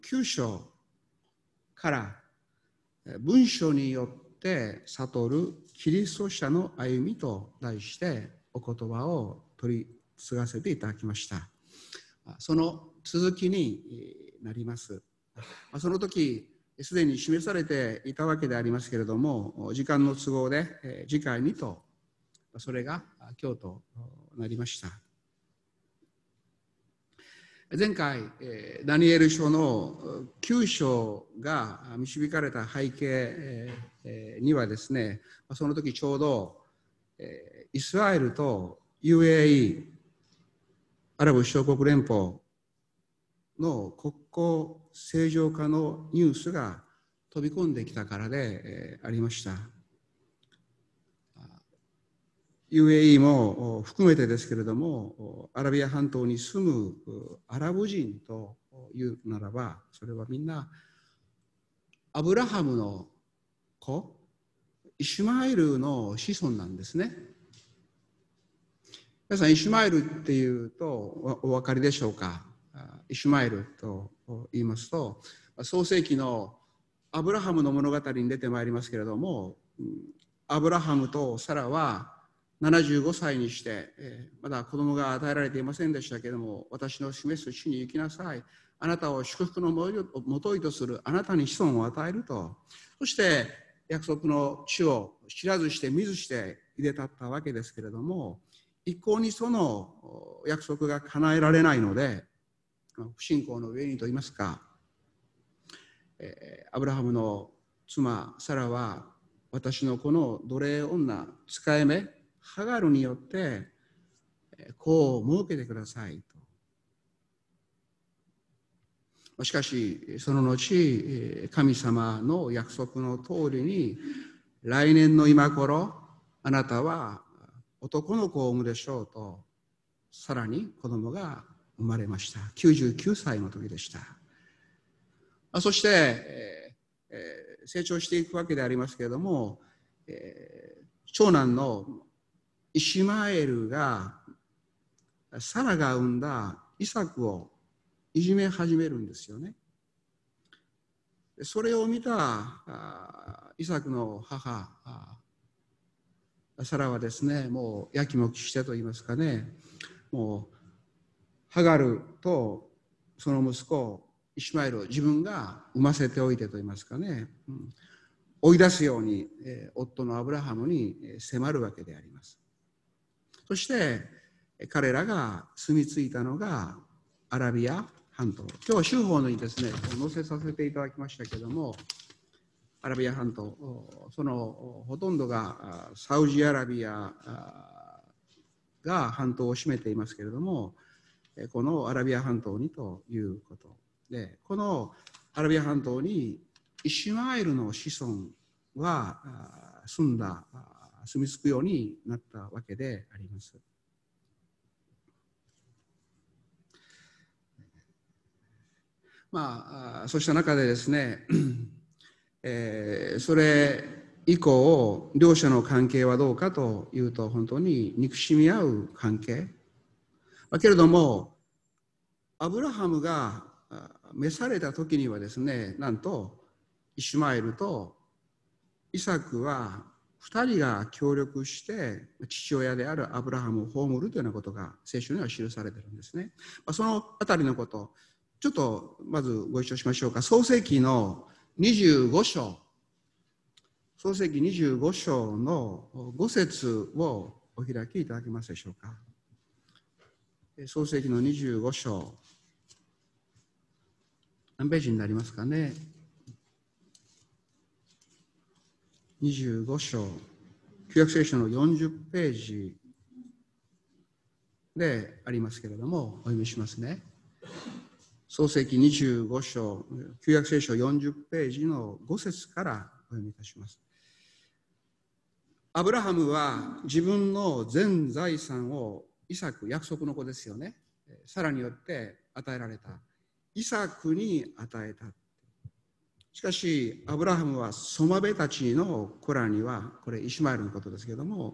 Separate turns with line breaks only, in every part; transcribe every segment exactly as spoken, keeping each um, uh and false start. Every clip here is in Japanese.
きゅう章から文章によって悟るキリスト者の歩みと題してお言葉を取り継がせていただきました。その続きになります。その時すでに示されていたわけでありますけれども、時間の都合で次回にと、それが今日となりました。前回ダニエル書のきゅう章が導かれた背景にはですね、その時ちょうどイスラエルと ユーエーイー アラブ首長国連邦の国交正常化のニュースが飛び込んできたからでありました。ユーエーイー も含めてですけれども、アラビア半島に住むアラブ人というならば、それはみんなアブラハムの子、イシュマエルの子孫なんですね。皆さん、イシュマエルっていうとお分かりでしょうか。イシュマエルと言いますと、創世記のアブラハムの物語に出てまいりますけれども、アブラハムとサラはななじゅうごさいにして、えー、まだ子供が与えられていませんでしたけれども、私の示す地に行きなさい。あなたを祝福のもといとするあなたに子孫を与えると。そして約束の地を知らずして見ずして入れたったわけですけれども、一向にその約束が叶えられないので、不信仰の上にと言いますか、えー、アブラハムの妻サラは、私のこの奴隷女使い目ハガルによって子を設けてくださいと。しかしその後、神様の約束の通りに、来年の今頃あなたは男の子を産むでしょうと、さらに子供が生まれました。きゅうじゅうきゅうさいの時でした。そして、えー、成長していくわけでありますけれども、えー、長男のイシュマエルがサラが産んだイサクをいじめ始めるんですよね。それを見たイサクの母サラはですね、もうやきもきしてと言いますかね、もうハガルとその息子イシュマエルを自分が産ませておいてと言いますかね、うん、追い出すように、えー、夫のアブラハムに迫るわけであります。そして彼らが住み着いたのがアラビア半島。今日は州法にですね載せさせていただきましたけれども、アラビア半島、そのほとんどがサウジアラビアが半島を占めていますけれども、このアラビア半島にということで、このアラビア半島にイシュマエルの子孫は住んだ住み着くようになったわけであります。まあ、そうした中でですね、えー、それ以降両者の関係はどうかというと、本当に憎しみ合う関係だけれども、アブラハムが召された時にはですね、なんとイシュマエルとイサクは二人が協力して父親であるアブラハムを葬るというようなことが聖書には記されているんですね。そのあたりのこと、ちょっとまずご一緒しましょうか。創世記のにじゅうご章、創世記にじゅうご章のご節をお開きいただけますでしょうか。創世記のにじゅうご章、何ページになりますかね。にじゅうご章、旧約聖書のよんじゅっページでありますけれども、お読みしますね。創世記にじゅうご章、旧約聖書よんじゅっページのご節からお読みいたします。アブラハムは自分の全財産をイサク、約束の子ですよね、サラによって与えられたイサクに与えた。しかしアブラハムはソマベたちの子らには、これイシュマエルのことですけれども、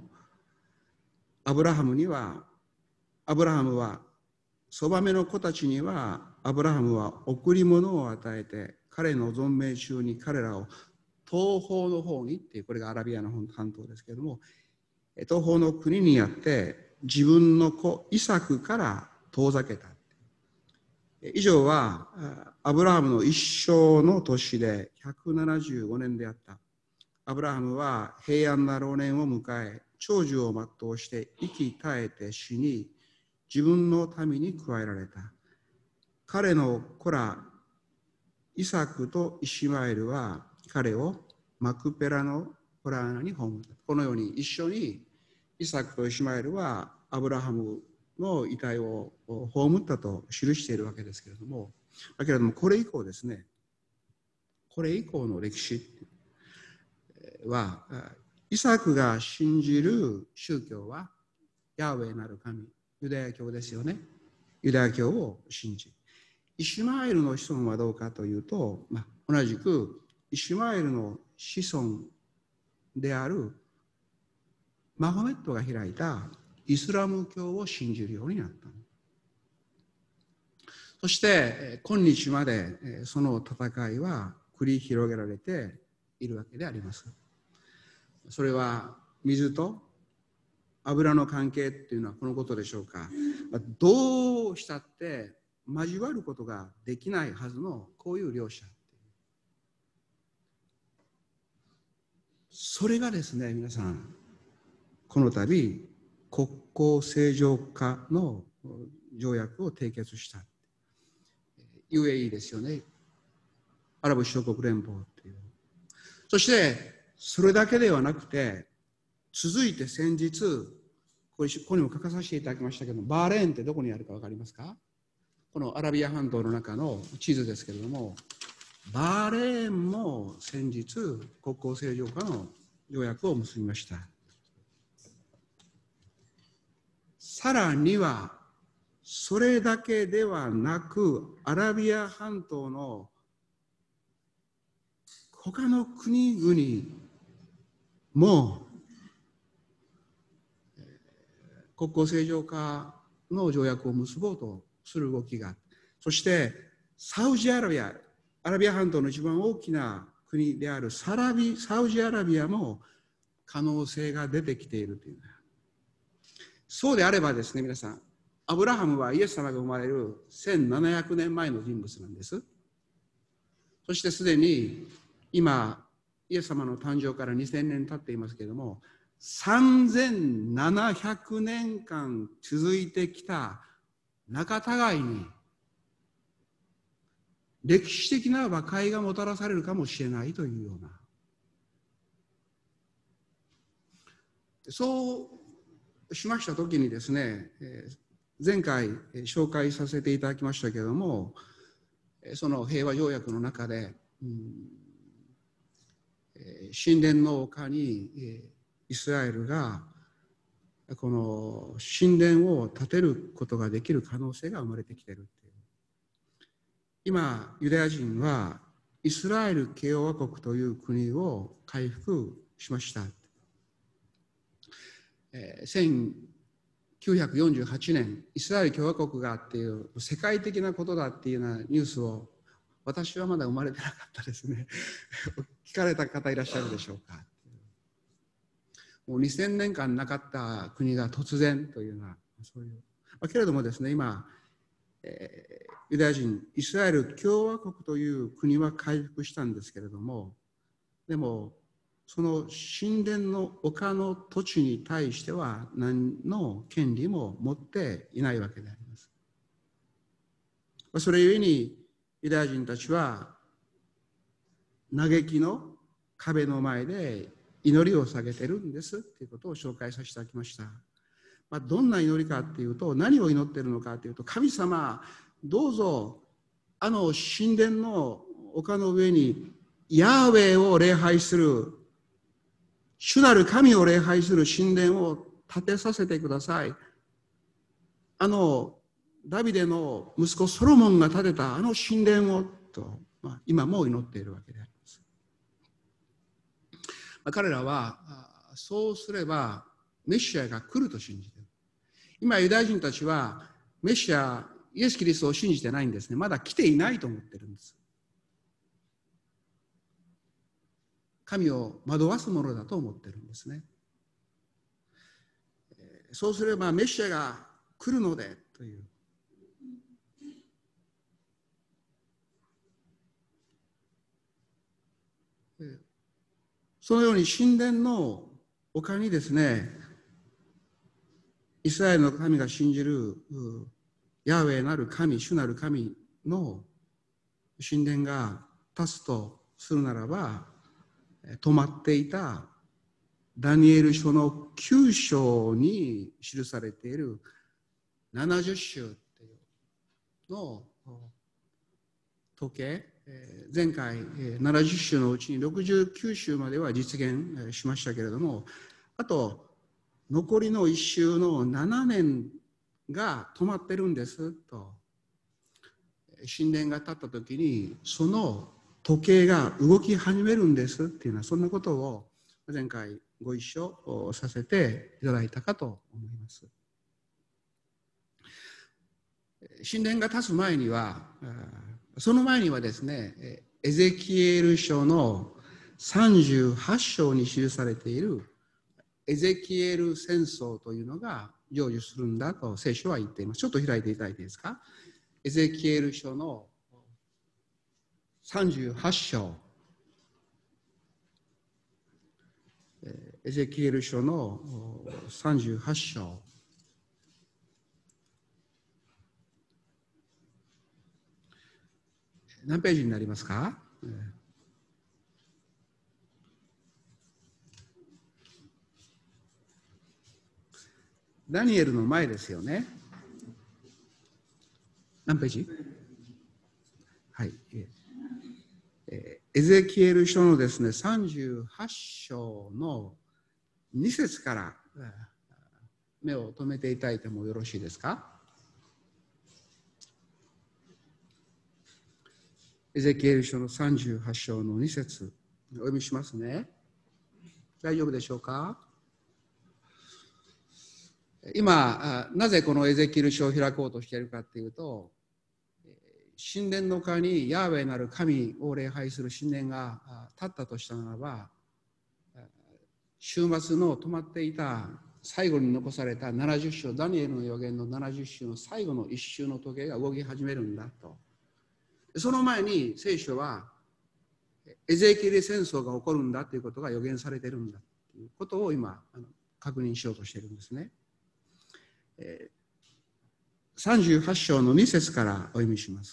アブラハムにはアブラハムはそばめの子たちにはアブラハムは贈り物を与えて、彼の存命中に彼らを東方の方にっていう、これがアラビアの半島ですけれども、東方の国にあって自分の子イサクから遠ざけた。以上はアブラハムの一生の年でひゃくななじゅうごねんであった。アブラハムは平安な老年を迎え、長寿を全うして生き絶えて死に、自分の民に加えられた。彼の子らイサクとイシマエルは彼をマクペラのホラーナに葬った。このように一緒にイサクとイシマエルはアブラハムの遺体を葬ったと記しているわけですけれども、だけれどもこれ以降ですね、これ以降の歴史は、イサクが信じる宗教はヤーウェイなる神、ユダヤ教ですよね。ユダヤ教を信じ、イシュマエルの子孫はどうかというと、まあ、同じくイシュマエルの子孫であるマホメットが開いたイスラム教を信じるようになった。そして今日までその戦いは繰り広げられているわけであります。それは水と油の関係っていうのはこのことでしょうか。どうしたって交わることができないはずのこういう両者。それがですね、皆さん、この度国交正常化の条約を締結した。ユーエーイー ですよね。アラブ首長国連邦っていう。そしてそれだけではなくて、続いて先日、これここにも書かさせていただきましたけど、バーレーンってどこにあるか分かりますか？このアラビア半島の中の地図ですけれども、バーレーンも先日国交正常化の条約を結びました。さらにはそれだけではなく、アラビア半島の他の国々も国交正常化の条約を結ぼうとする動きが、そしてサウジアラビア、アラビア半島の一番大きな国であるサラビサウジアラビアも可能性が出てきているという。そうであればですね、皆さん、アブラハムはイエス様が生まれるせんななひゃくねんまえの人物なんです。そしてすでに今イエス様の誕生からにせんねん経っていますけれども、さんぜんななひゃくねんかん続いてきた仲違いに歴史的な和解がもたらされるかもしれないというような、そうしましたときにですね、前回紹介させていただきましたけれども、その平和条約の中で、うん、神殿の丘にイスラエルがこの神殿を建てることができる可能性が生まれてきているっていう。今ユダヤ人はイスラエル共和国という国を回復しました。せんきゅうひゃくよんじゅうはちねんイスラエル共和国がっていう世界的なことだっていうようなニュースを私はまだ生まれてなかったですね聞かれた方いらっしゃるでしょうか。もうにせんねんかんなかった国が突然というような、そういう。けれどもですね、今、えー、ユダヤ人、イスラエル共和国という国は回復したんですけれども、でも、その神殿の丘の土地に対しては何の権利も持っていないわけであります。それゆえに、ユダヤ人たちは嘆きの壁の前で祈りを下げてるんですということを紹介させていただきました。まあ、どんな祈りかというと、何を祈っているのかというと、神様どうぞあの神殿の丘の上にヤーウェイを礼拝する、主なる神を礼拝する神殿を建てさせてください。あのダビデの息子ソロモンが建てたあの神殿をと、まあ、今も祈っているわけであります。まあ、彼らはそうすればメシアが来ると信じている。今ユダヤ人たちはメシアイエス・キリストを信じてないんですね。まだ来ていないと思ってるんです。神を惑わすものだと思ってるんですね。そうすればメシアが来るのでという。そのように神殿の丘にですね、イスラエルの神が信じるヤーウェイなる神、主なる神の神殿が立つとするならば、止まっていたダニエル書のきゅう章に記されているななじゅっ週っていうの時計、前回ななじゅっ週のうちにろくじゅうきゅう週までは実現しましたけれども、あと残りのいっ週のななねんが止まってるんですと。神殿が建った時にその時計が動き始めるんですっていうのは、そんなことを前回ご一緒させていただいたかと思います。神殿が建つ前には、その前にはですね、エゼキエル書のさんじゅうはち章に記されているエゼキエル戦争というのが成就するんだと聖書は言っています。ちょっと開いていただいていいですか。エゼキエル書のさんじゅうはち章、エゼキエル書のさんじゅうはち章、何ページになりますか。ダニエルの前ですよね。何ページ？はい。エゼキエル書のですね、さんじゅうはち章のに節から目を留めていただいてもよろしいですか。エゼキエル書のさんじゅうはち章のに節、お読みしますね。大丈夫でしょうか。今なぜこのエゼキエル書を開こうとしているかというと、神殿の丘にヤーウェイなる神を礼拝する神殿が建ったとしたならば、週末の止まっていた最後に残されたななじゅっ章、ダニエルの預言のななじゅっ週の最後のいっ週の時計が動き始めるんだと。その前に聖書はエゼキエル戦争が起こるんだということが予言されているんだということを今確認しようとしているんですね。さんじゅうはち章のに節からお読みします。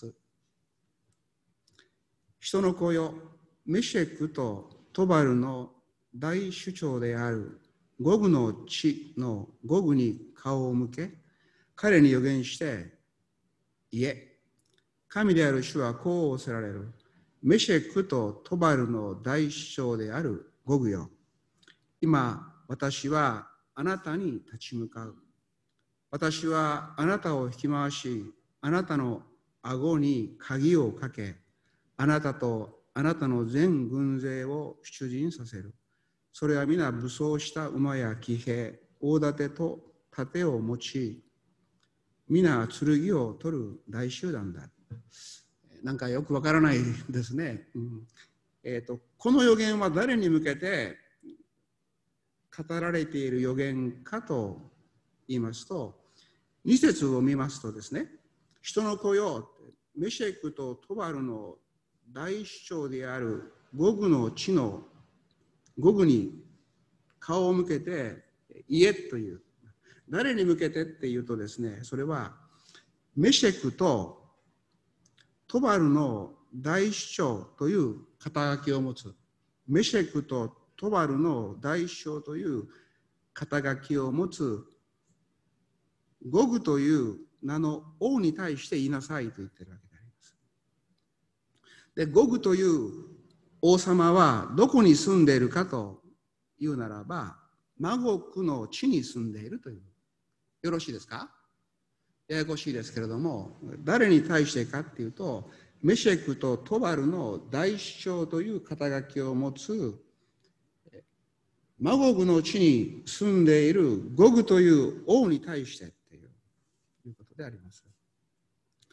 人の子よ、メシェクとトバルの大首長であるゴグの地のゴグに顔を向け、彼に予言して、いえ、神である主はこう仰せられる。メシェクとトバルの大首長であるゴグよ。今、私はあなたに立ち向かう。私はあなたを引き回し、あなたの顎に鍵をかけ、あなたとあなたの全軍勢を出陣させる。それは皆武装した馬や騎兵、大盾と盾を持ち、皆剣を取る大集団だ。なんかよくわからないですね。うんえーと、この予言は誰に向けて語られている予言かと言いますと、に節を見ますとですね、人の子よ、メシェクとトバルの大首長であるゴグの地のゴグに顔を向けて言えという、誰に向けてっていうとですね、それはメシェクとトバルの大首長という肩書きを持つ、メシェクとトバルの大首長という肩書きを持つゴグという名の王に対して言いなさいと言っているわけであります。で、ゴグという王様はどこに住んでいるかというならば、マゴクの地に住んでいるという。よろしいですか。ややこしいですけれども、誰に対してかっていうと、メシェクとトバルの大首長という肩書きを持つマゴグの地に住んでいるゴグという王に対してっていうことであります。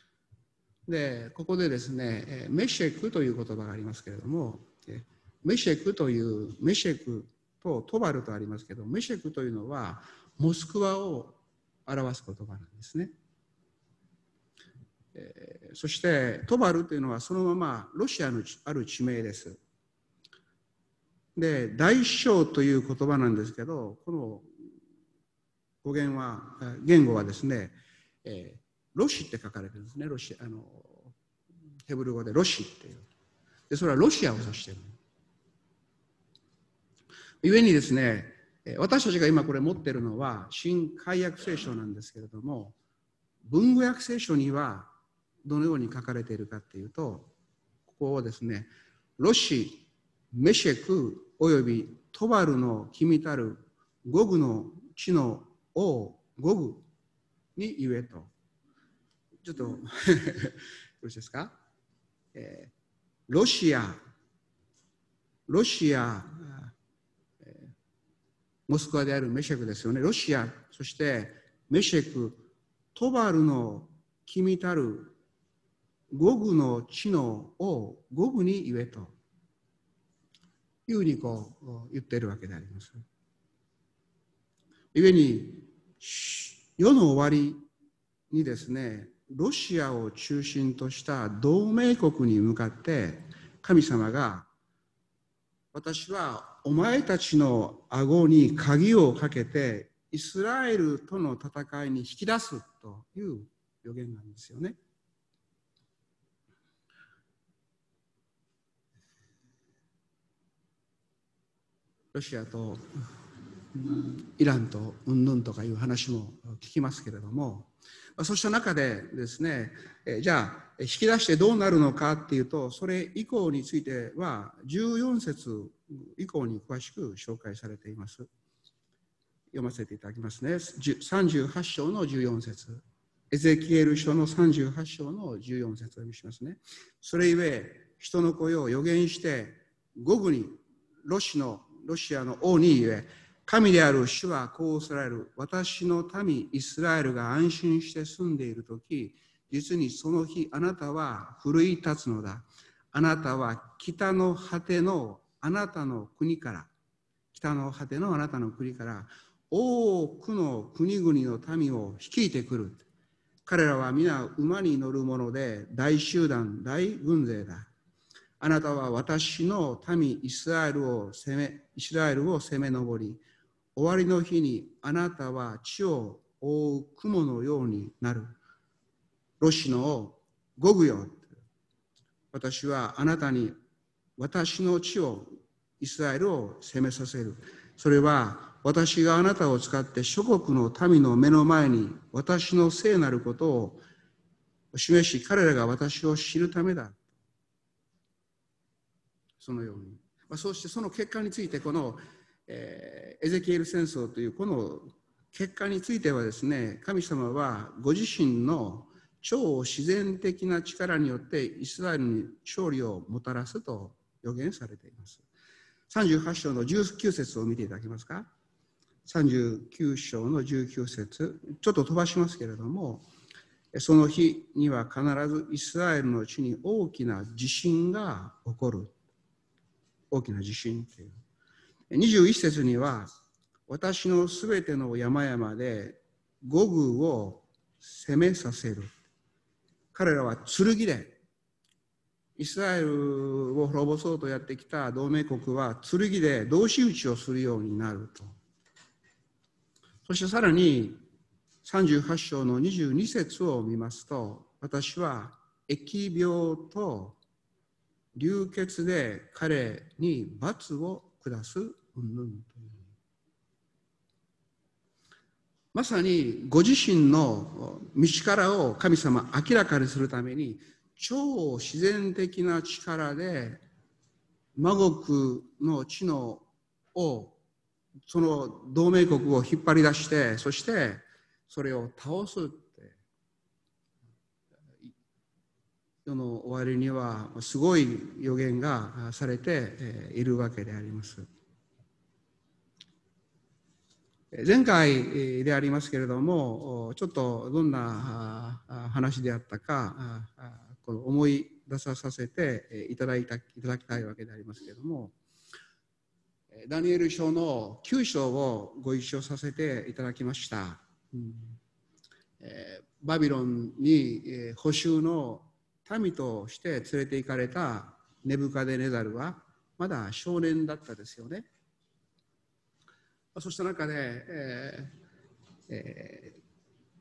で、ここでですね、メシェクという言葉がありますけれども、メシェクという、メシェクとトバルとありますけど、メシェクというのはモスクワを表す言葉なんですね。えー、そしてトバルというのはそのままロシアのある地名です。で、大将という言葉なんですけど、この語源は、言語はですね、えー、ロシって書かれてるんですね。ロシあのヘブル語でロシっていう。で、それはロシアを指している。故にですね、私たちが今これ持っているのは新改訳聖書なんですけれども、文語訳聖書にはどのように書かれているかっていうと、ここをですね、ロシ、メシェクおよびトバルの君たるゴグの地の王ゴグに言えと。ちょっとよろしいですか、えー、ロシア、ロシア、えー、モスクワであるメシェクですよね。ロシア、そしてメシェク、トバルの君たるゴグの地の王ゴグに言えというふうにこう言っているわけであります。故に世の終わりにですね、ロシアを中心とした同盟国に向かって神様が、私はお前たちの顎に鍵をかけてイスラエルとの戦いに引き出すという予言なんですよね。ロシアとイランとうんぬんとかいう話も聞きますけれども、そうした中でですね、じゃあ引き出してどうなるのかっていうと、それ以降についてはじゅうよん節以降に詳しく紹介されています。読ませていただきますね。さんじゅうはち章のじゅうよん節、エゼキエル書のさんじゅうはち章のじゅうよん節を読みしますね。それゆえ人の声を予言してゴグに、ロシのロシアの王に言え、神である主はこうおっしゃられる。私の民イスラエルが安心して住んでいるとき、実にその日あなたは奮い立つのだ。あなたは北の果てのあなたの国から、北の果てのあなたの国から多くの国々の民を率いてくる。彼らは皆馬に乗るもので大集団、大軍勢だ。あなたは私の民イスラエルを攻め、イスラエルを攻め上り、終わりの日にあなたは地を覆う雲のようになる。ロシの王、ゴグよ。私はあなたに私の地を、イスラエルを攻めさせる。それは私があなたを使って諸国の民の目の前に私の聖なることを示し、彼らが私を知るためだ。そのように。まあ、そしてその結果について、この、えー、エゼキエル戦争というこの結果についてはですね、神様はご自身の超自然的な力によってイスラエルに勝利をもたらすと予言されています。さんじゅうはち章のじゅうきゅう節を見ていただけますか。さんじゅうきゅう章のじゅうきゅう節、ちょっと飛ばしますけれども、その日には必ずイスラエルの地に大きな地震が起こる。大きな地震という。にじゅういち節には、私のすべての山々でゴグを攻めさせる。彼らは剣で、イスラエルを滅ぼそうとやってきた同盟国は剣で同士討ちをするようになると。そしてさらにさんじゅうはち章のにじゅうに節を見ますと、私は疫病と流血で彼に罰を下す云々という。まさにご自身の道からを神様明らかにするために、超自然的な力で魔国の地のをその同盟国を引っ張り出して、そしてそれを倒すって、世の終わりにはすごい予言がされているわけであります。前回でありますけれども、ちょっとどんな話であったかこの思い出させていただいたいただきたいわけでありますけれども、ダニエル書のきゅう章をご一緒させていただきました。うんえー、バビロンに、えー、捕囚の民として連れて行かれたネブカデネザルはまだ少年だったですよね。そうした中で、えーえー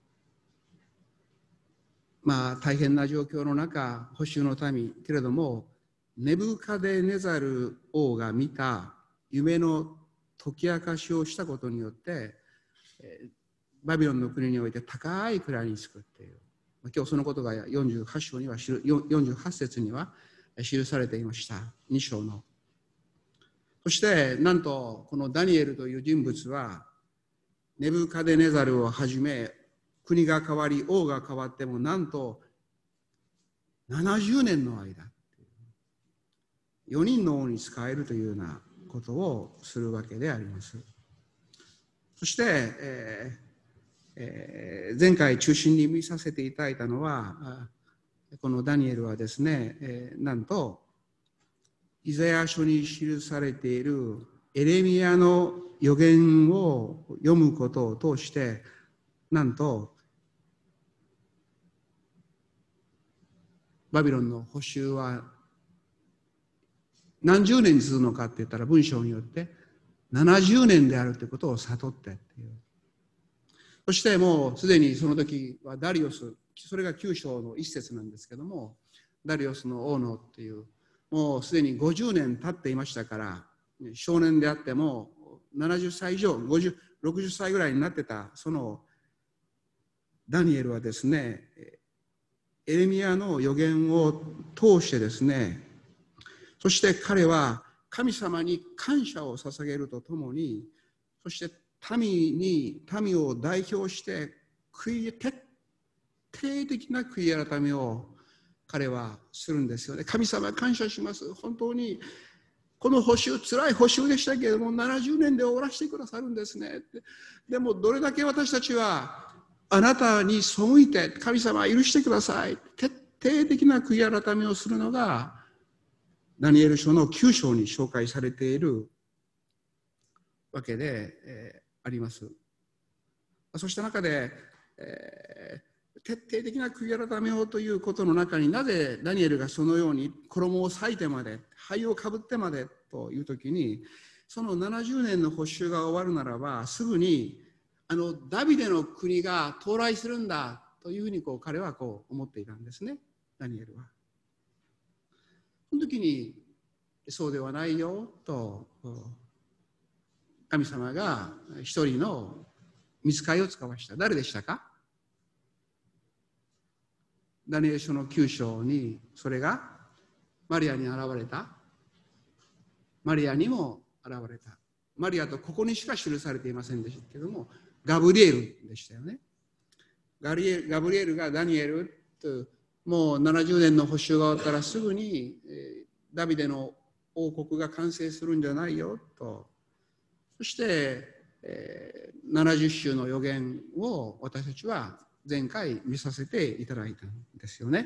まあ、大変な状況の中、捕囚の民けれども、ネブカデネザル王が見た夢の解き明かしをしたことによって、えー、バビロンの国において高い位につくっていう、今日そのことがよんじゅうはち章にはよんじゅうはち節には記されていました。に章の。そしてなんとこのダニエルという人物はネブカデネザルをはじめ国が変わり王が変わってもなんとななじゅうねんの間よにんの王に仕えるというようなことをするわけであります。そして、えーえー、前回中心に見させていただいたのはこのダニエルはですね、えー、なんとイザヤ書に記されているエレミヤの預言を読むことを通してなんとバビロンの捕囚は何十年続くのかって言ったら文章によってななじゅうねんであるということを悟ってっていう。そしてもうすでにその時はダリオス、それがきゅう章の一節なんですけども、ダリオスの王のっていうもうすでにごじゅうねん経っていましたから、少年であってもななじゅっさい以上ごじゅう、ろくじゅっさいぐらいになってたそのダニエルはですね、エレミヤの預言を通してですね、そして彼は神様に感謝を捧げるとともに、そして民に民を代表して悔い徹底的な悔い改めを彼はするんですよね。神様感謝します。本当にこの補修、辛い補修でしたけれどもななじゅうねんで終わらせてくださるんですね。でもどれだけ私たちはあなたに背いて神様許してください。徹底的な悔い改めをするのがダニエル書のきゅう章に紹介されているわけで、えー、あります。そうした中で、えー、徹底的な悔い改めをということの中になぜダニエルがそのように衣を裂いてまで灰をかぶってまでというときに、そのななじゅうねんの補修が終わるならばすぐにあのダビデの国が到来するんだというふうにこう彼はこう思っていたんですね、ダニエルは。その時にそうではないよと神様が一人の御使いを使わした。誰でしたか？ダニエル書のきゅう章にそれがマリアに現れた。マリアにも現れた。マリアとここにしか記されていませんでしたけども、ガブリエルでしたよね。ガリエガブリエルがダニエルと、もうななじゅうねんの補修が終わったらすぐに、えー、ダビデの王国が完成するんじゃないよと。そして、えー、ななじゅっ週の予言を私たちは前回見させていただいたんですよね。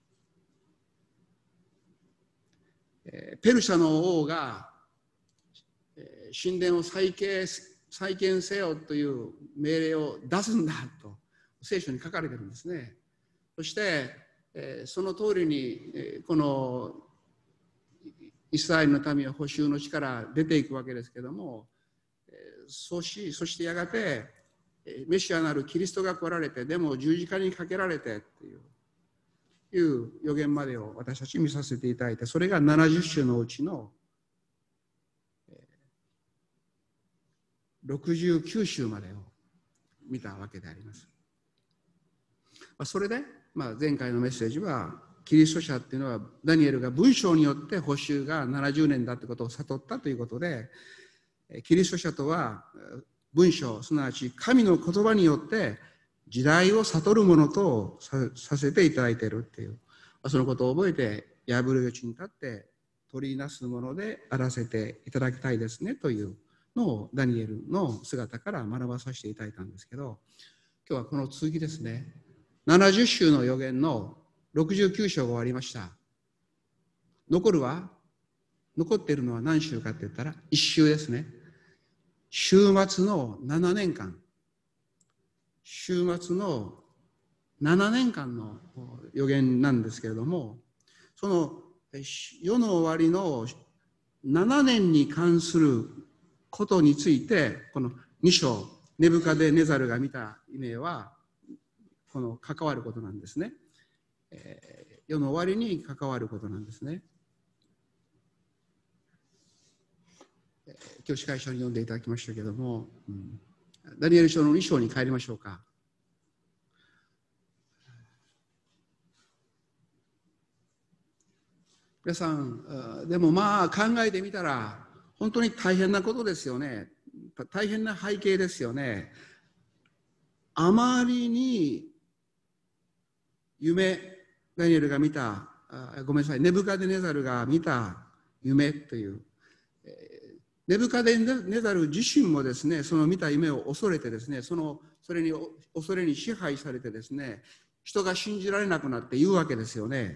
えー、ペルシャの王が、えー、神殿を再建再建せよという命令を出すんだと聖書に書かれてるんですね。そして、えー、その通りに、えー、このイスラエルの民は補修の地から出ていくわけですけども、えー、そうしそしてやがて、えー、メシアなるキリストが来られて、でも十字架にかけられてっていういう予言までを私たち見させていただいて、それがななじゅっ週のうちのろくじゅうきゅう週までを見たわけであります。それで、まあ、前回のメッセージはキリスト者っていうのはダニエルが文章によって補修がななじゅうねんだってことを悟ったということで、キリスト者とは文章、すなわち神の言葉によって時代を悟るものと さ, させていただいているっていう、そのことを覚えて破る余地に立って取りなすものであらせていただきたいですねというのをダニエルの姿から学ばさせていただいたんですけど、今日はこの続きですね。ななじゅっ週の予言のろくじゅうきゅう章が終わりました。残るは、残っているのは何週かって言ったら、いっ週ですね。週末のななねんかん。週末のななねんかんの予言なんですけれども、その世の終わりのななねんに関することについて、このに章、ネブカデネザルが見た夢は、この関わることなんですね。えー、世の終わりに関わることなんですね。えー、今日司会書に読んでいただきましたけれども、うん、ダニエル書のに章に帰りましょうか。皆さん、でもまあ考えてみたら、本当に大変なことですよね。大変な背景ですよね。あまりに夢、ダニエルが見た、ごめんなさい、ネブカデネザルが見た夢という、ネブカデネザル自身もですね、その見た夢を恐れてですね、そのそれに恐れに支配されてですね、人が信じられなくなって言うわけですよね。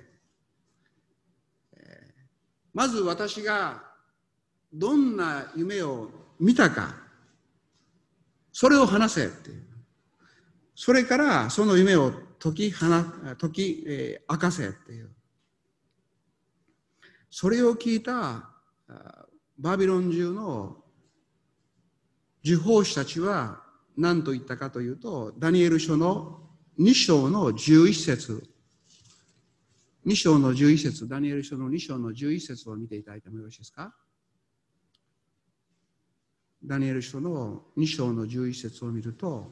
まず私がどんな夢を見たか、それを話せっていう。それからその夢を解き話、解き、えー、明かせっていう。それを聞いたバビロン中の呪法師たちは何と言ったかというと、ダニエル書のに章のじゅういち節、に章のじゅういち節、ダニエル書のに章のじゅういち節を見ていただいてもよろしいですか。ダニエル書のに章のじゅういち節を見ると、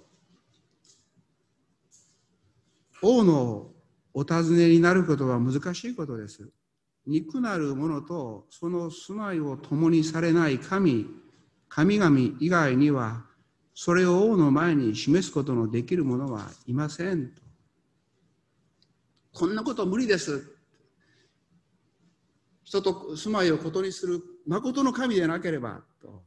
王のお尋ねになることは難しいことです。肉なるものとその住まいを共にされない神、神々以外には、それを王の前に示すことのできる者はいませんと。こんなこと無理です。人と住まいをことにする誠の神でなければと。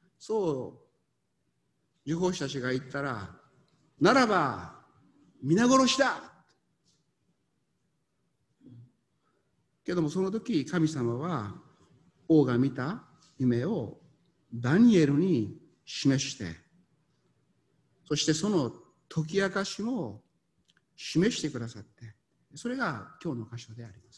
そう呪法師たちが言ったら、ならば皆殺しだ。けどもその時神様は王が見た夢をダニエルに示して、そしてその解き明かしも示してくださって、それが今日の箇所であります。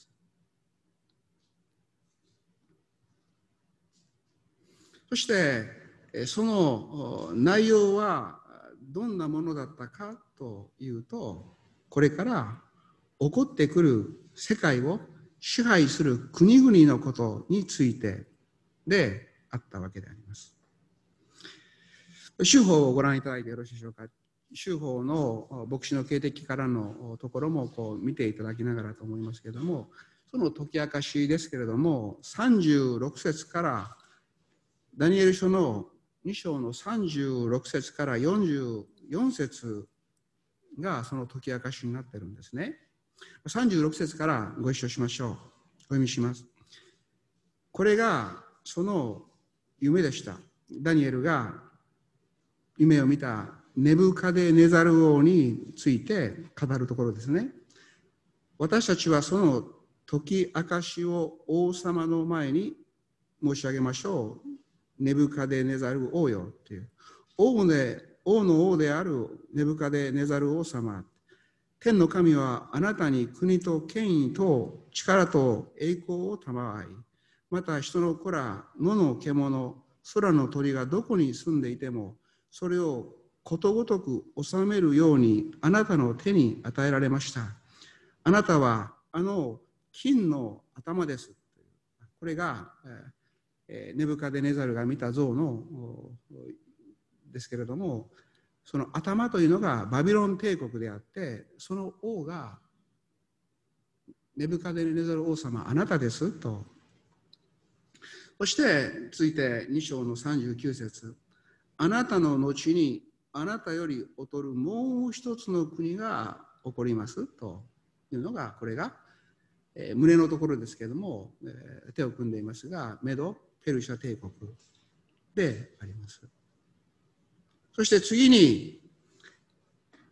そしてその内容はどんなものだったかというと、これから起こってくる世界を支配する国々のことについてであったわけであります。修法をご覧いただいてよろしいでしょうか。修法の牧師の経歴からのところもこう見ていただきながらと思いますけれども、その解き明かしですけれども、さんじゅうろく節からダニエル書のに章のさんじゅうろく節からよんじゅうよん節がその解き明かしになっているんですね。さんじゅうろく節からご一緒しましょう。お読みします。これがその夢でした。ダニエルが夢を見たネブカデネザル王について語るところですね。私たちはその解き明かしを王様の前に申し上げましょう。ネブカデネザル王よっていう。王で、王の王であるネブカデネザル王様。天の神はあなたに国と権威と力と栄光を賜い、また人の子ら、野の獣、空の鳥がどこに住んでいても、それをことごとく治めるようにあなたの手に与えられました。あなたはあの金の頭です。これがネブカデネザルが見た像のですけれども、その頭というのがバビロン帝国であって、その王がネブカデネザル王様、あなたですと。そして続いてに章のさんじゅうきゅう節、あなたの後にあなたより劣るもう一つの国が起こりますというのが、これが、えー、胸のところですけれども、えー、手を組んでいますが、メド・ペルシャ帝国であります。そして次に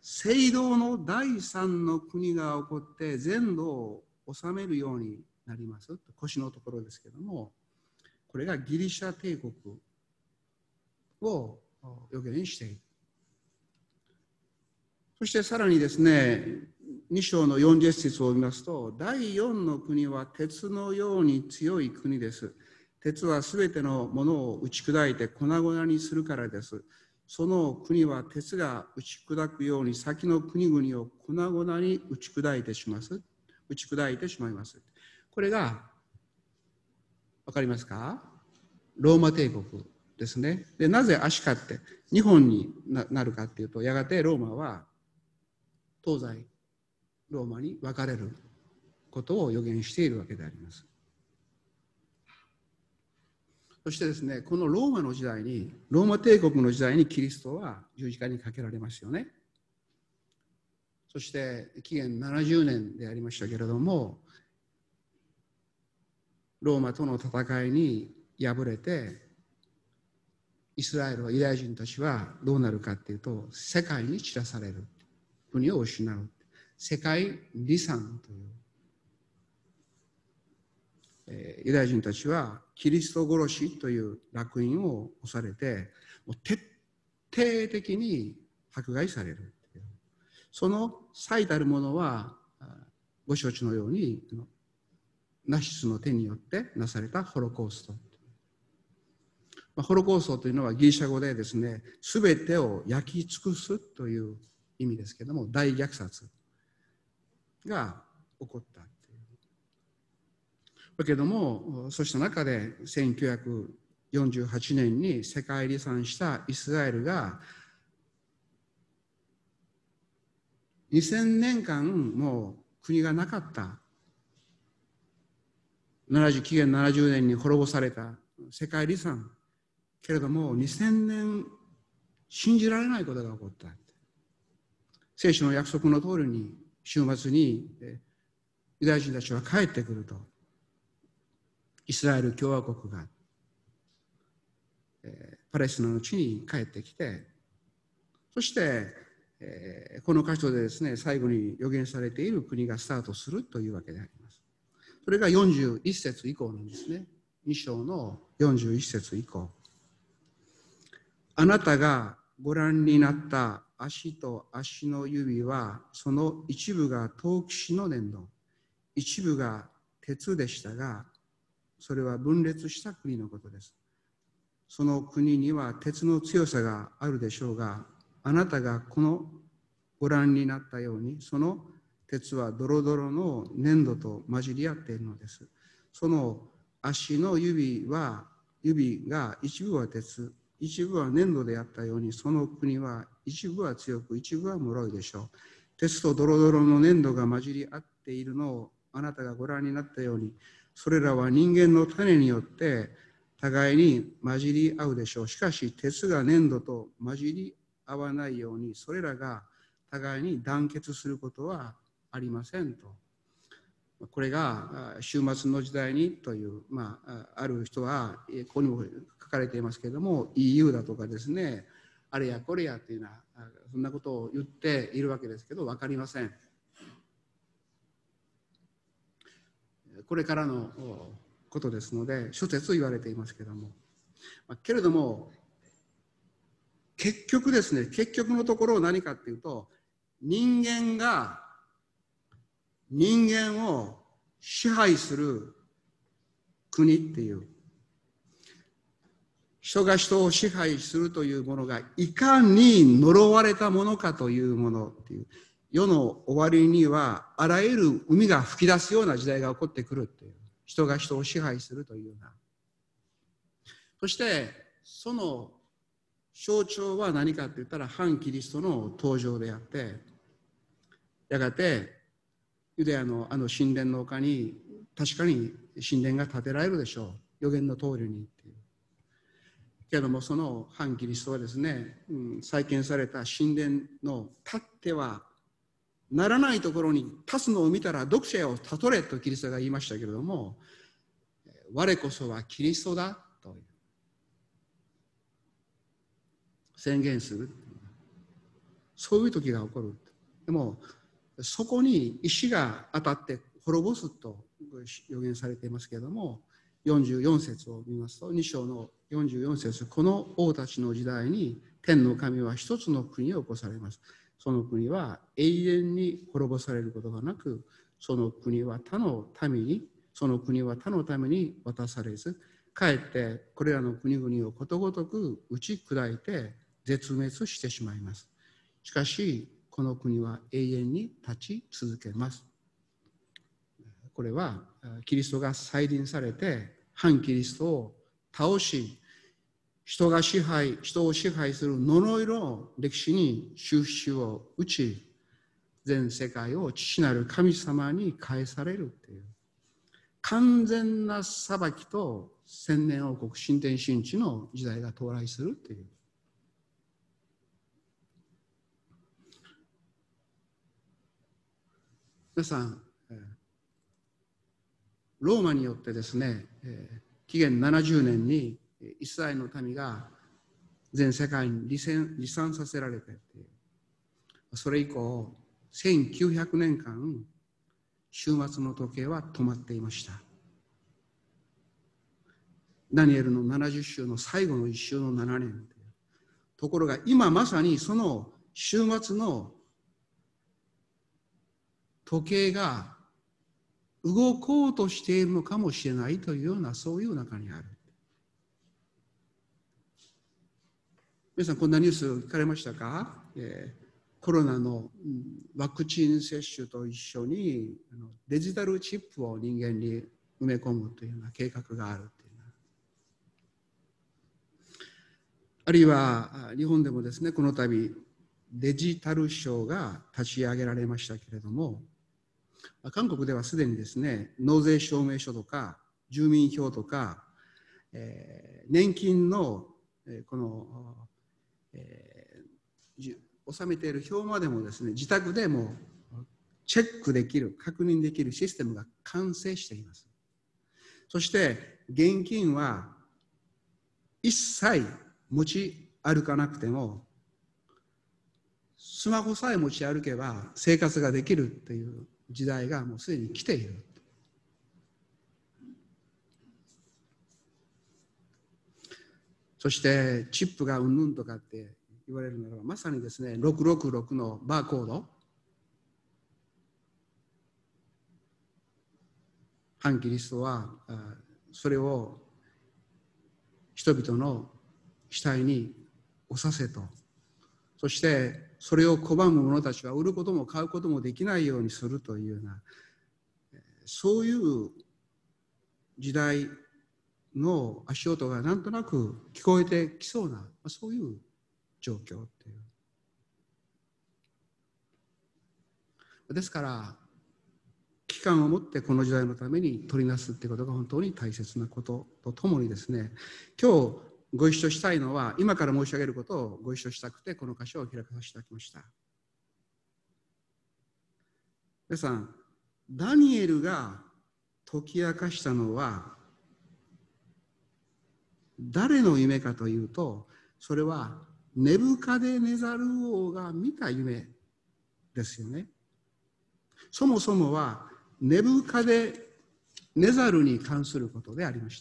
聖堂の第三の国が起こって全土を治めるようになります。腰のところですけども、これがギリシャ帝国を予言している。そしてさらにですね、に章のよんじゅっ節を見ますと、第四の国は鉄のように強い国です。鉄はすべてのものを打ち砕いて粉々にするからです。その国は鉄が打ち砕くように先の国々を粉々に打ち砕いてしまいます。打ち砕いてしまいます。これがわかりますか？ローマ帝国ですね。で、なぜ足かって日本になるかっていうと、やがてローマは東西ローマに分かれることを予言しているわけであります。そしてですね、このローマの時代に、ローマ帝国の時代にキリストは十字架にかけられますよね。そして紀元ななじゅうねんでありましたけれども、ローマとの戦いに敗れて、イスラエル、ユダヤ人たちはどうなるかっていうと、世界に散らされる。国を失う。世界離散という。えー、ユダヤ人たちはキリスト殺しという烙印を押されて、もう徹底的に迫害される。その最たるものは、ご承知のように、ナチスの手によってなされたホロコースト。ホロコーストというのはギリシャ語でですね、すべてを焼き尽くすという意味ですけれども、大虐殺が起こったというだけども、そうした中でせんきゅうひゃくよんじゅうはちねんに世界離散したイスラエルがにせんねんかんも国がなかった、紀元ななじゅうねんに滅ぼされた世界離散けれども、にせんねん信じられないことが起こった。聖書の約束の通りに週末にユダヤ人たちは帰ってくると、イスラエル共和国がパレスチナの地に帰ってきて、そしてこの箇所でですね、最後に予言されている国がスタートするというわけであります。それがよんじゅういっ節以降なんですね。に章のよんじゅういっ節以降。あなたがご覧になった足と足の指は、その一部が陶器師の粘土、一部が鉄でしたが、それは分裂した国のことです。その国には鉄の強さがあるでしょうが、あなたがこのご覧になったように、その鉄はドロドロの粘土と混じり合っているのです。その足の指は、指が一部は鉄、一部は粘土であったように、その国は一部は強く、一部は脆いでしょう。鉄とドロドロの粘土が混じり合っているのをあなたがご覧になったように、それらは人間の種によって互いに混じり合うでしょう。しかし、鉄が粘土と混じり合わないように、それらが互いに団結することはありませんと。これが終末の時代にという、まあ、ある人は、ここにも書かれていますけれども、イーユー だとかですね、あれやこれやっていうような、そんなことを言っているわけですけど、分かりません。これからのことですので、諸説言われていますけれども、けれども、結局ですね、結局のところ何かっていうと、人間が人間を支配する国っていう、人が人を支配するというものがいかに呪われたものかというものっていう、世の終わりにはあらゆる海が噴き出すような時代が起こってくるっていう、人が人を支配するというような。そしてその象徴は何かって言ったら、反キリストの登場であって、やがてユダヤのあの神殿の丘に確かに神殿が建てられるでしょう、予言の通りにっていう。けれども、その反キリストはですね、うん、再建された神殿の立ってはならないところに立つのを見たら読者を悟れとキリストが言いましたけれども、我こそはキリストだという宣言する。 そういう時が起こる。でもそこに石が当たって滅ぼすと予言されていますけれども、よんじゅうよん節を見ますと、に章のよんじゅうよん節、この王たちの時代に天の神は一つの国を起こされます。その国は永遠に滅ぼされることがなく、その国は他の民に、その国は他のために渡されず、かえってこれらの国々をことごとく打ち砕いて絶滅してしまいます。しかし、この国は永遠に立ち続けます。これはキリストが再臨されて反キリストを倒し、人が支配、人を支配する呪いの歴史に終止を打ち、全世界を父なる神様に返されるという完全な裁きと千年王国新天新地の時代が到来するという。皆さん、ローマによってですね、紀元ななじゅうねんにイスラエルの民が全世界に離散させられてっていう、それ以降せんきゅうひゃくねんかん終末の時計は止まっていました。ダニエルのななじゅっ週の最後のいっ週のななねん。ところが今まさにその終末の時計が動こうとしているのかもしれないというような、そういう中にある。皆さん、こんなニュース聞かれましたか？えー、コロナのワクチン接種と一緒にデジタルチップを人間に埋め込むというような計画があるという。あるいは日本でもですね、この度デジタル省が立ち上げられましたけれども、韓国ではすでにですね、納税証明書とか住民票とか、えー、年金の、えー、この、えー、納めている表までもですね、自宅でもチェックできる、確認できるシステムが完成しています。そして現金は一切持ち歩かなくても、スマホさえ持ち歩けば生活ができるという時代がもうすでに来ている。そしてチップがうんぬんとかって言われるならば、まさにですね、ろくろくろくのバーコード、反キリストはそれを人々の額に押させと、そしてそれを拒む者たちは売ることも買うこともできないようにするというような、そういう時代の足音がなんとなく聞こえてきそうな、そういう状況っていう。ですから期間を持ってこの時代のために取りなすっていうことが本当に大切なこととともにですね、今日ご一緒したいのは、今から申し上げることをご一緒したくてこの箇所を開かさせていただきました。皆さん、ダニエルが解き明かしたのは誰の夢かというと、それはネブカデネザル王が見た夢ですよね。そもそもはネブカデネザルに関することでありました。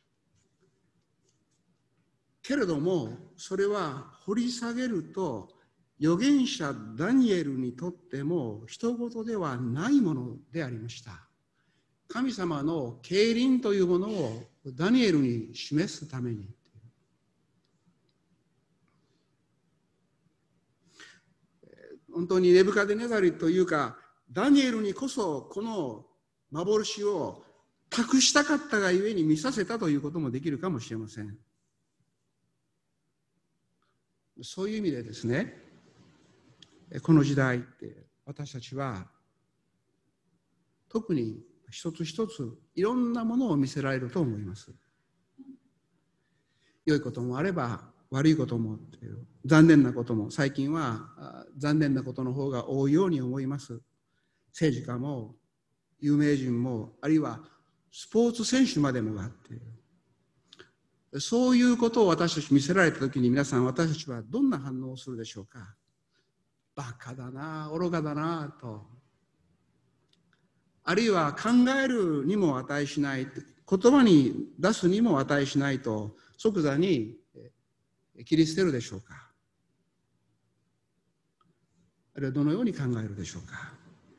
けれどもそれは掘り下げると、預言者ダニエルにとっても人事ではないものでありました。神様の競輪というものをダニエルに示すために、本当にネブカデネザルというかダニエルにこそこの幻を託したかったがゆえに見させたということもできるかもしれません。そういう意味でですね、この時代って私たちは特に一つ一ついろんなものを見せられると思います。良いこともあれば悪いこともっていう、残念なことも、最近は残念なことの方が多いように思います。政治家も有名人も、あるいはスポーツ選手までもがあっている。そういうことを私たち見せられたときに、皆さん、私たちはどんな反応をするでしょうか。 バカだな、愚かだなと、あるいは考えるにも値しない、言葉に出すにも値しないと即座に切り捨てるでしょうか。あるいはどのように考えるでしょうか。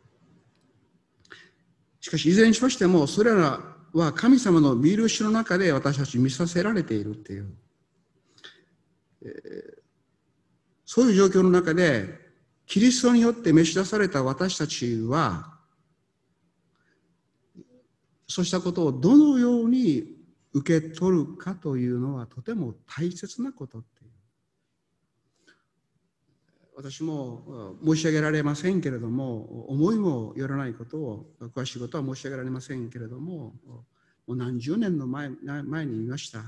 しかしいずれにしましても、それらは神様の見許しの中で私たち見させられているっていう、えー、そういう状況の中でキリストによって召し出された私たちは、そうしたことをどのように受け取るかというのはとても大切なことっていう。私も申し上げられませんけれども、思いもよらないことを、詳しいことは申し上げられませんけれども、もう何十年の前、前に言いました。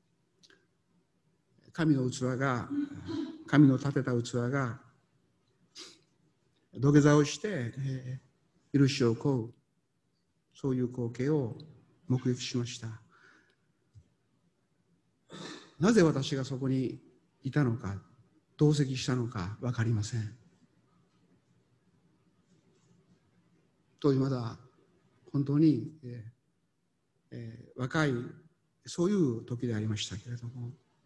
神の器が、神の立てた器が土下座をして、えー、許しを請う、そういう光景を目撃しました。なぜ私がそこにいたのか、同席したのか分かりません。当時まだ本当に、えーえー、若いそういう時でありましたけれども、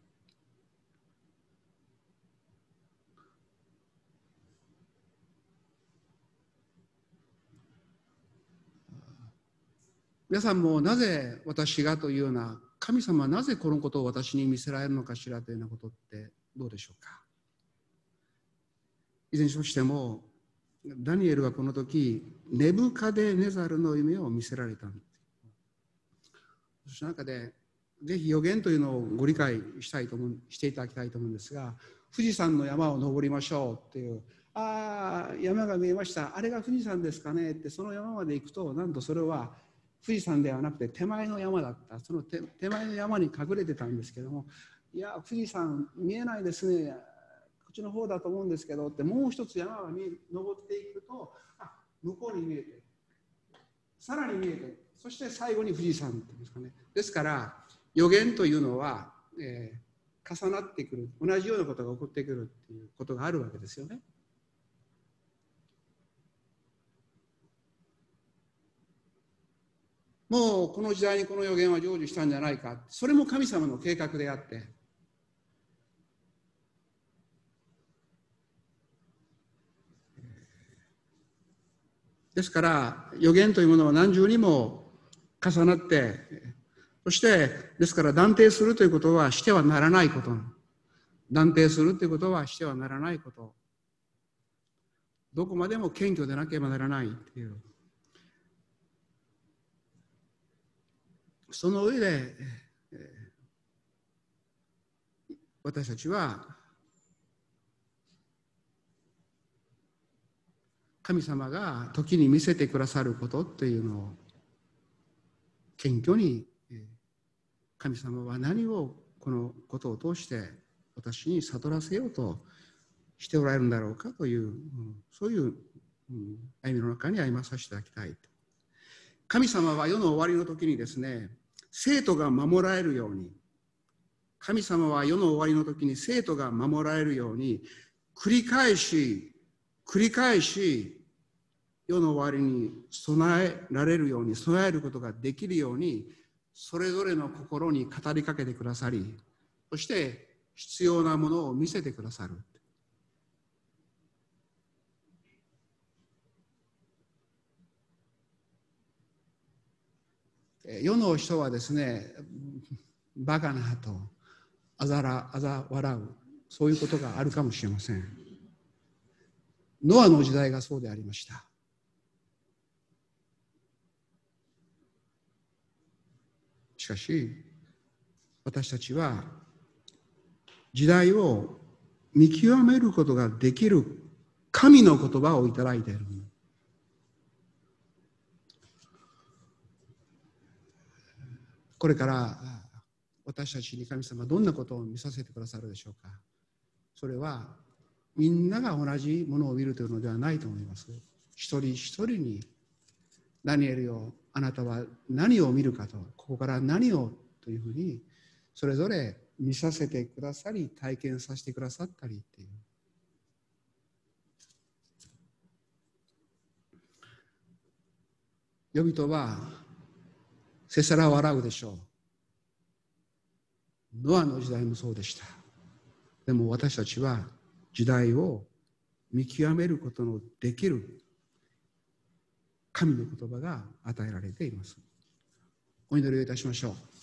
皆さんもなぜ私がというような、神様はなぜこのことを私に見せられるのかしらというようなことってどうでしょうか。いずれにしましても、ダニエルはこの時ネブカデネザルの夢を見せられたんです。その中でぜひ予言というのをご理解したいと思うしていただきたいと思うんですが、富士山の山を登りましょうっていう、ああ山が見えました、あれが富士山ですかねって、その山まで行くと、なんとそれは富士山ではなくて手前の山だった。その 手, 手前の山に隠れてたんですけども、いや富士山見えないですね、こっちの方だと思うんですけどって、もう一つ山が見え登っていくと、あ向こうに見えて、さらに見えて、そして最後に富士山っていうんですかね。ですから予言というのは、えー、重なってくる、同じようなことが起こってくるっていうことがあるわけですよね。もうこの時代にこの予言は成就したんじゃないか、それも神様の計画であって、ですから予言というものは何重にも重なって、そしてですから断定するということはしてはならないこと、断定するということはしてはならないこと、どこまでも謙虚でなければならないという、その上で私たちは神様が時に見せてくださることというのを謙虚に、神様は何をこのことを通して私に悟らせようとしておられるんだろうかという、そういう歩みの中に歩まさせていただきたい。神様は世の終わりの時にですね、生徒が守られるように、神様は世の終わりの時に生徒が守られるように、繰り返し繰り返し世の終わりに備えられるように、備えることができるように、それぞれの心に語りかけてくださり、そして必要なものを見せてくださる。世の人はですね、バカなとあざらあざ笑う、そういうことがあるかもしれません。ノアの時代がそうでありました。しかし私たちは時代を見極めることができる神の言葉をいただいている。これから私たちに神様はどんなことを見させてくださるでしょうか。それはみんなが同じものを見るというのではないと思います。一人一人に、ダニエルよ、あなたは何を見るかと、ここから何をというふうにそれぞれ見させてくださり、体験させてくださったりっていう、 人々はせせら笑うでしょう。ノアの時代もそうでした。でも私たちは時代を見極めることのできる神の言葉が与えられています。お祈りをいたしましょう。